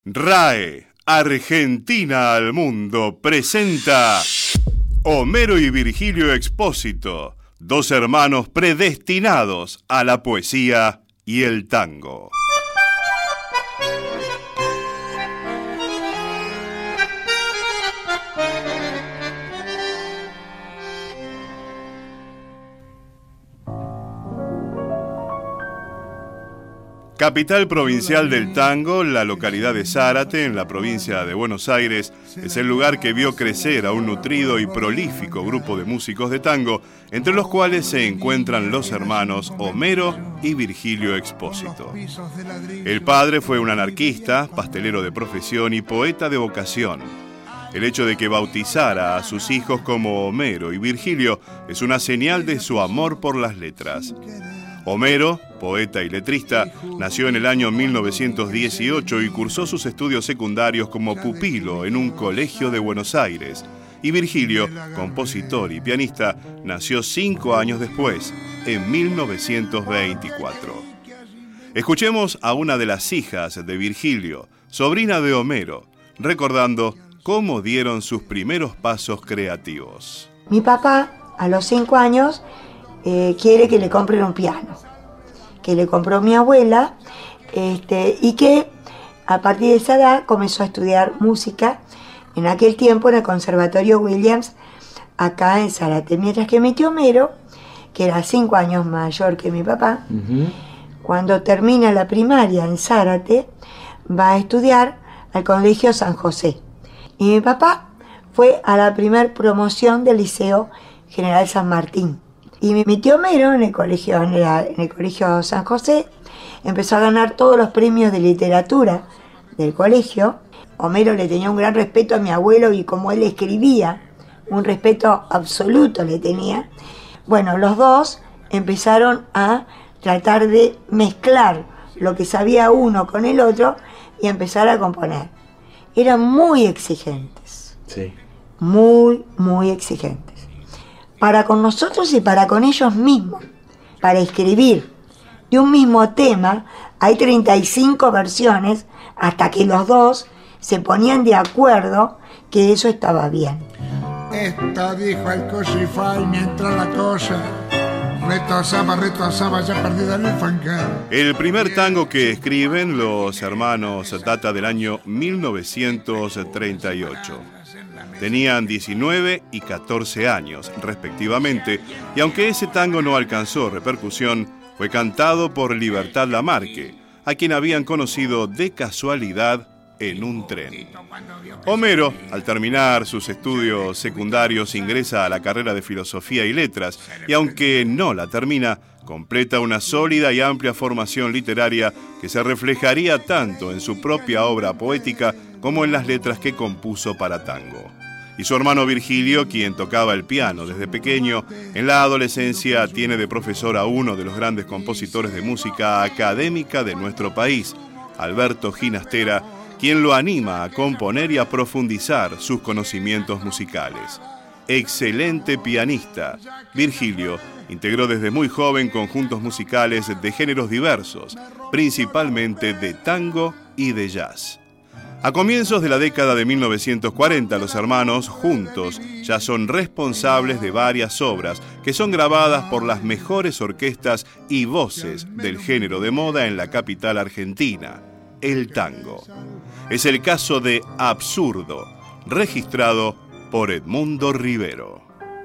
RAE, Argentina al Mundo, presenta Homero y Virgilio Expósito, dos hermanos predestinados a la poesía y el tango. Capital provincial del tango, la localidad de Zárate, en la provincia de Buenos Aires, es el lugar que vio crecer a un nutrido y prolífico grupo de músicos de tango, entre los cuales se encuentran los hermanos Homero y Virgilio Expósito. El padre fue un anarquista, pastelero de profesión y poeta de vocación. El hecho de que bautizara a sus hijos como Homero y Virgilio es una señal de su amor por las letras. Homero, poeta y letrista, nació en el año 1918 y cursó sus estudios secundarios como pupilo en un colegio de Buenos Aires. Y Virgilio, compositor y pianista, nació 5 años después, en 1924. Escuchemos a una de las hijas de Virgilio, sobrina de Homero, recordando cómo dieron sus primeros pasos creativos. Mi papá, a los 5 años, quiere que le compren un piano, que le compró mi abuela, y que a partir de esa edad comenzó a estudiar música, en aquel tiempo en el Conservatorio Williams, acá en Zárate. Mientras que mi tío Homero, que era 5 años mayor que mi papá, cuando termina la primaria en Zárate, va a estudiar al Colegio San José. Y mi papá fue a la primer promoción del Liceo General San Martín. Y mi tío Homero, en el colegio San José, empezó a ganar todos los premios de literatura del colegio. Homero le tenía un gran respeto a mi abuelo y como él escribía, un respeto absoluto le tenía. Bueno, los dos empezaron a tratar de mezclar lo que sabía uno con el otro y empezar a componer. Eran muy exigentes. Sí. Muy, muy exigentes. Para con nosotros y para con ellos mismos. Para escribir de un mismo tema hay 35 versiones hasta que los dos se ponían de acuerdo que eso estaba bien. Esto dijo el Cosify mientras la cosa retosaba ya perdida en el fangar. El primer tango que escriben los hermanos data del año 1938. Tenían 19 y 14 años, respectivamente, y aunque ese tango no alcanzó repercusión, fue cantado por Libertad Lamarque, a quien habían conocido de casualidad en un tren. Homero, al terminar sus estudios secundarios, ingresa a la carrera de Filosofía y Letras, y aunque no la termina, completa una sólida y amplia formación literaria que se reflejaría tanto en su propia obra poética como en las letras que compuso para tango. Y su hermano Virgilio, quien tocaba el piano desde pequeño, en la adolescencia tiene de profesor a uno de los grandes compositores de música académica de nuestro país, Alberto Ginastera, quien lo anima a componer y a profundizar sus conocimientos musicales. Excelente pianista, Virgilio integró desde muy joven conjuntos musicales de géneros diversos, principalmente de tango y de jazz. A comienzos de la década de 1940, los hermanos, juntos, ya son responsables de varias obras que son grabadas por las mejores orquestas y voces del género de moda en la capital argentina, el tango. Es el caso de Absurdo, registrado por Edmundo Rivero.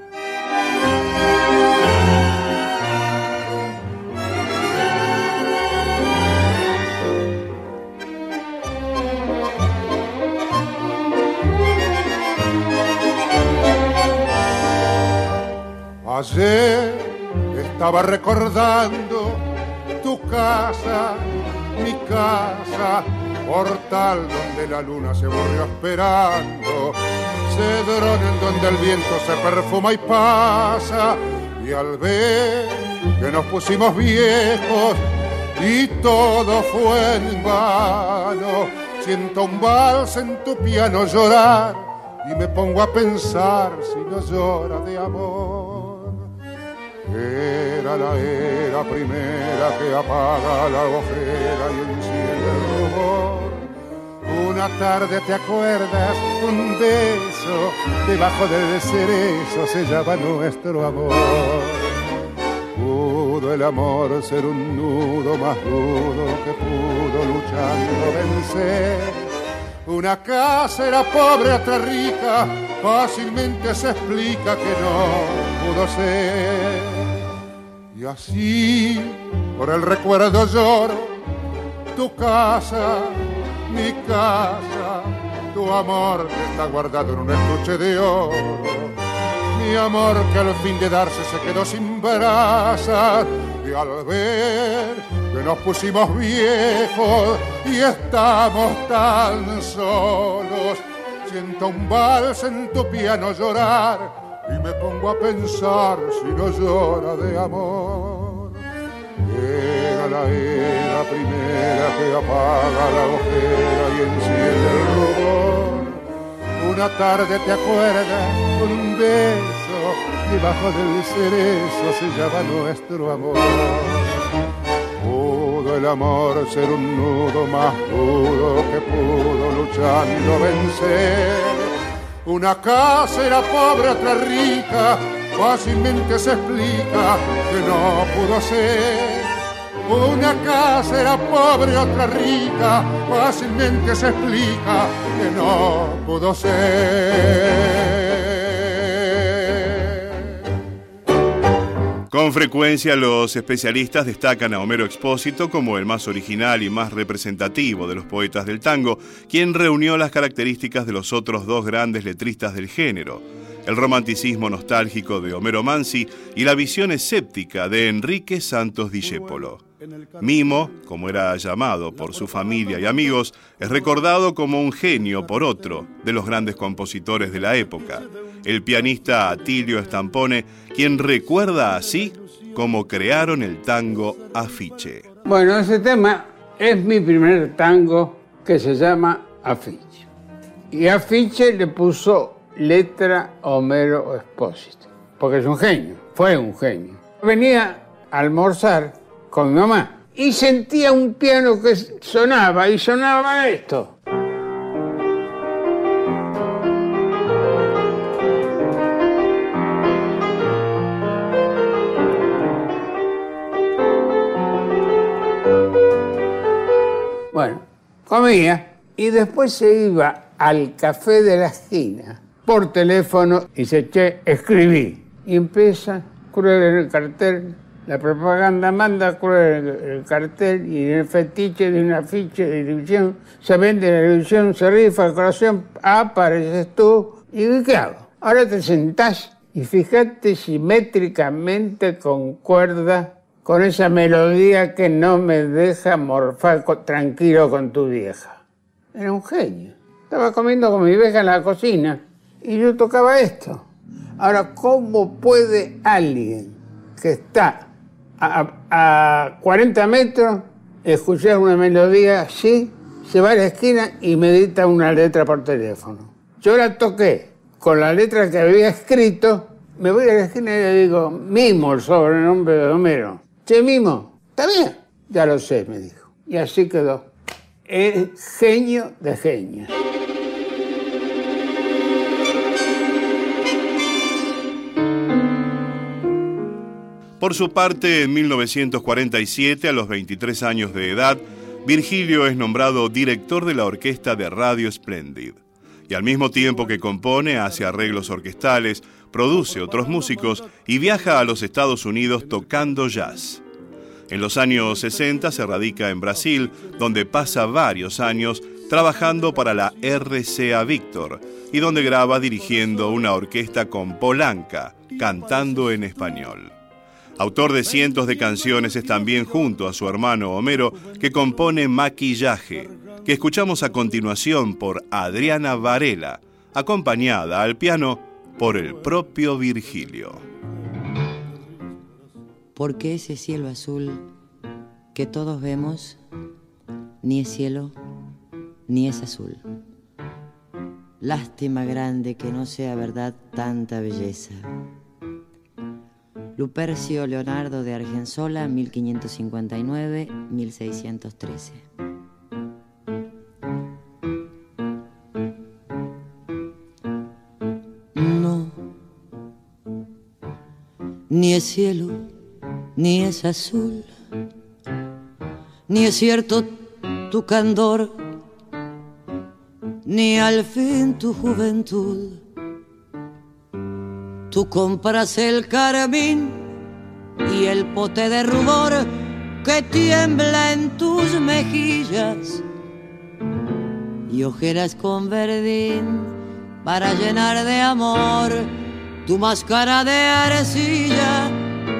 Ayer estaba recordando tu casa, mi casa, portal donde la luna se volvió esperando, cedrón en donde el viento se perfuma y pasa, y al ver que nos pusimos viejos y todo fue en vano, siento un vals en tu piano llorar y me pongo a pensar si no llora de amor. Era la era primera que apaga la ojera y enciende el rumor. Una tarde te acuerdas, un beso debajo del cerezo sellaba nuestro amor. Pudo el amor ser un nudo más duro que pudo luchando vencer. Una casa era pobre, otra rica, fácilmente se explica que no pudo ser. Y así, por el recuerdo lloro, tu casa, mi casa, tu amor está guardado en un estuche de oro. Mi amor que al fin de darse se quedó sin brasas. Y al ver que nos pusimos viejos y estamos tan solos, siento un vals en tu piano llorar y me pongo a pensar si no llora de amor. Llega la era primera que apaga la ojera y enciende el rubor. Una tarde te acuerdas, con un beso debajo del cerezo sellaba nuestro amor. Pudo el amor ser un nudo más duro que pudo luchando vencer. Una casa era pobre, otra rica, fácilmente se explica que no pudo ser. Una casa era pobre, otra rica, fácilmente se explica que no pudo ser. Con frecuencia los especialistas destacan a Homero Expósito como el más original y más representativo de los poetas del tango, quien reunió las características de los otros dos grandes letristas del género: el romanticismo nostálgico de Homero Mansi y la visión escéptica de Enrique Santos Discépolo. Mimo, como era llamado por su familia y amigos, es recordado como un genio por otro de los grandes compositores de la época, el pianista Atilio Stampone, quien recuerda así cómo crearon el tango Afiche. Bueno, ese tema es mi primer tango, que se llama Afiche. Y Afiche le puso letra Homero Expósito, porque es un genio, fue un genio. Venía a almorzar con mi mamá y sentía un piano que sonaba, y sonaba esto. Bueno, comía y después se iba al café de la esquina por teléfono y dice: che, escribí. Y empieza a escribir en el cartel. La propaganda manda el cartel, y en el fetiche de un afiche de ilusión se vende la ilusión, se rifa el corazón, apareces tú. ¿Y qué hago? Ahora te sentás y fíjate simétricamente concuerda con esa melodía que no me deja morfar tranquilo con tu vieja. Era un genio. Estaba comiendo con mi vieja en la cocina y yo tocaba esto. Ahora, ¿cómo puede alguien que está a 40 metros escuchar una melodía así, se va a la esquina y me dicta una letra por teléfono? Yo la toqué con la letra que había escrito, me voy a la esquina y le digo: Mimo, el sobrenombre de Homero. Che, Mimo, ¿está bien? Ya lo sé, me dijo. Y así quedó. El genio de genios. Por su parte, en 1947, a los 23 años de edad, Virgilio es nombrado director de la orquesta de Radio Splendid. Y al mismo tiempo que compone, hace arreglos orquestales, produce otros músicos y viaja a los Estados Unidos tocando jazz. En los años 60 se radica en Brasil, donde pasa varios años trabajando para la RCA Victor y donde graba dirigiendo una orquesta con Polanca, cantando en español. Autor de cientos de canciones, es también, junto a su hermano Homero, que compone Maquillaje, que escuchamos a continuación por Adriana Varela, acompañada al piano por el propio Virgilio. Porque ese cielo azul que todos vemos ni es cielo ni es azul. Lástima grande que no sea verdad tanta belleza. Lupercio Leonardo de Argensola, 1559-1613. ni es cielo, ni es azul, ni es cierto tu candor, ni al fin tu juventud. Tú compras el carmín y el pote de rubor que tiembla en tus mejillas, y ojeras con verdín para llenar de amor tu máscara de arcilla.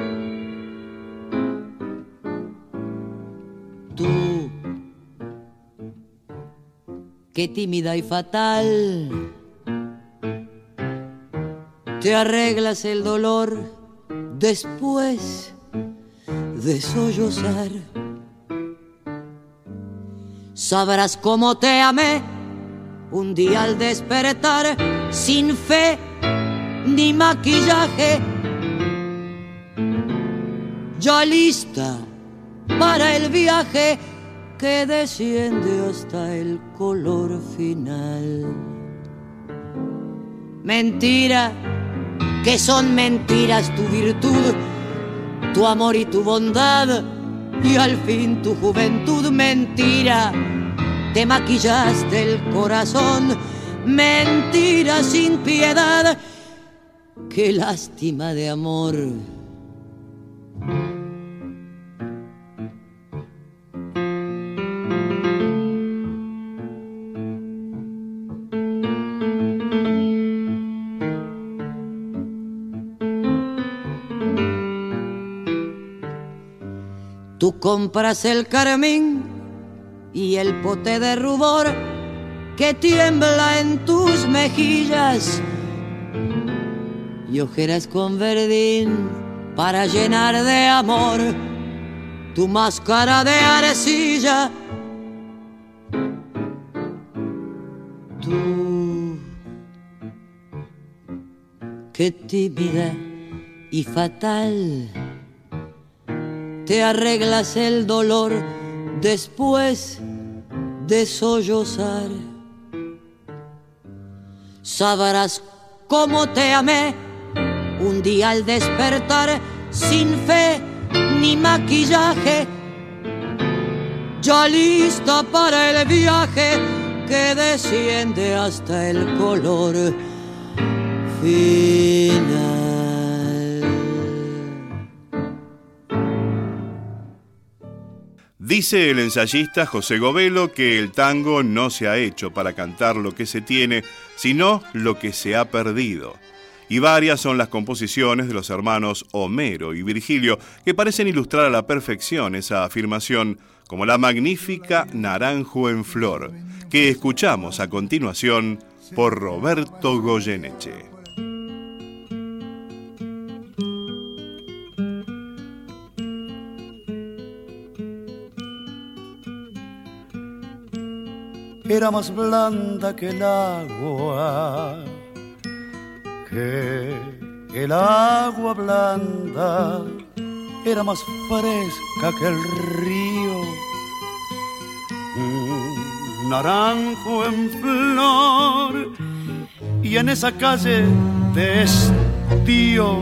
Tú, qué tímida y fatal, te arreglas el dolor después de sollozar. Sabrás cómo te amé un día al despertar, sin fe ni maquillaje, ya lista para el viaje que desciende hasta el color final. Mentira, que son mentiras tu virtud, tu amor y tu bondad, y al fin tu juventud. Mentira, te maquillaste el corazón, mentira sin piedad, qué lástima de amor. Tú compras el carmín y el pote de rubor que tiembla en tus mejillas, y ojeras con verdín para llenar de amor tu máscara de arcilla. Tú, qué tímida y fatal, te arreglas el dolor después de sollozar. Sabrás cómo te amé un día al despertar, sin fe ni maquillaje, ya lista para el viaje que desciende hasta el color final. Dice el ensayista José Govelo que el tango no se ha hecho para cantar lo que se tiene, sino lo que se ha perdido. Y varias son las composiciones de los hermanos Homero y Virgilio que parecen ilustrar a la perfección esa afirmación, como la magnífica Naranjo en Flor, que escuchamos a continuación por Roberto Goyeneche. Era más blanda que el agua, que el agua blanda, era más fresca que el río. Un naranjo en flor, y en esa calle de estío,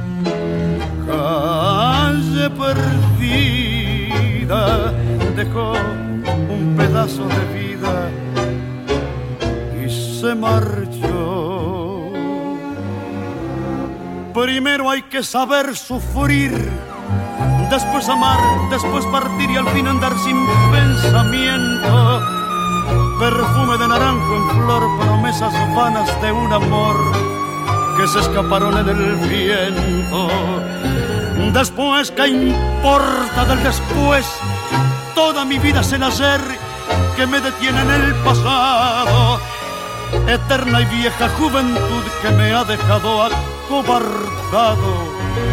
calle perdida, dejó un pedazo de vida y se marchó. Primero hay que saber sufrir, después amar, después partir y al fin andar sin pensamiento. Perfume de naranjo en flor, promesas vanas de un amor que se escaparon en el viento. Después, ¿qué importa del después? Toda mi vida es el ayer que me detiene en el pasado. Eterna y vieja juventud que me ha dejado acobardado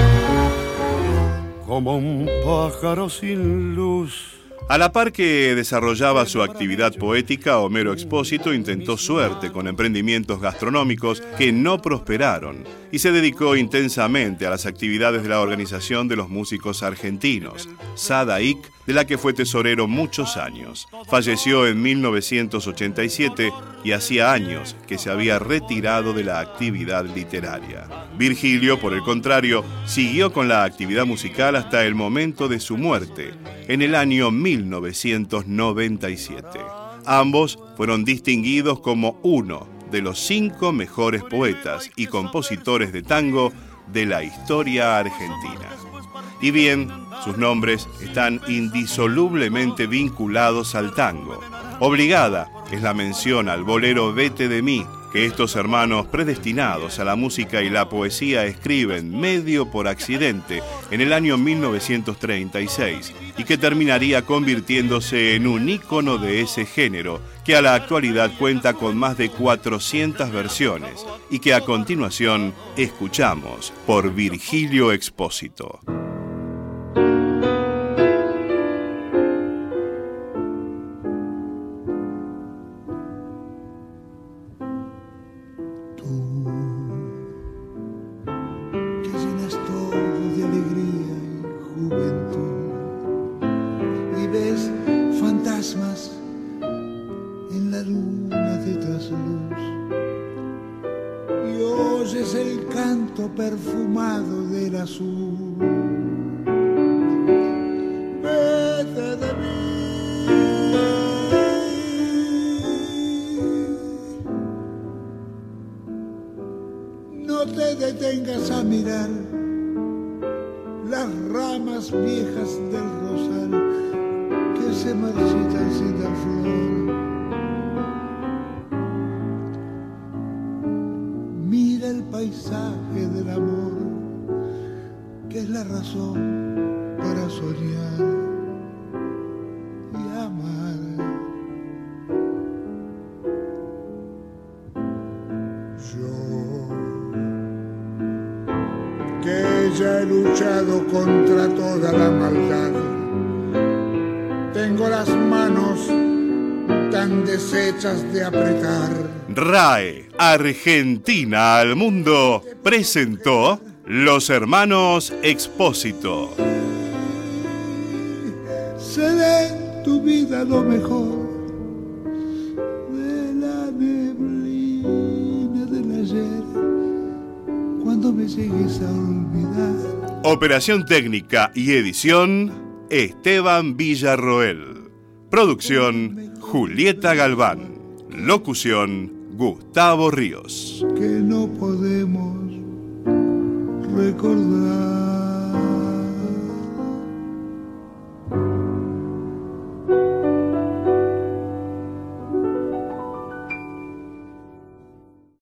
como un pájaro sin luz. A la par que desarrollaba su actividad poética, Homero Expósito intentó suerte con emprendimientos gastronómicos que no prosperaron y se dedicó intensamente a las actividades de la Organización de los Músicos Argentinos, SADAIC, de la que fue tesorero muchos años. Falleció en 1987 y hacía años que se había retirado de la actividad literaria. Virgilio, por el contrario, siguió con la actividad musical hasta el momento de su muerte, en el año 1997. Ambos fueron distinguidos como uno de los 5 mejores poetas y compositores de tango de la historia argentina. Y bien, sus nombres están indisolublemente vinculados al tango. Obligada es la mención al bolero Vete de mí, que estos hermanos predestinados a la música y la poesía escriben medio por accidente en el año 1936 y que terminaría convirtiéndose en un ícono de ese género que a la actualidad cuenta con más de 400 versiones y que a continuación escuchamos por Virgilio Expósito. Perfumado del azul, vete de mí. No te detengas a mirar las ramas viejas del rosal que se marchitan sin dar flor. Mira el paisaje del amor, que es la razón para soñar y amar. Yo, que ya he luchado contra toda la maldad, tengo las manos tan deshechas de apretar. RAE, Argentina al mundo, presentó Los Hermanos Expósito. Seré en tu vida lo mejor de la neblina del ayer, cuando me llegues a olvidar. Operación técnica y edición, Esteban Villarroel. Producción, Julieta Galván. Locución, Gustavo Ríos. Que no podemos recordar.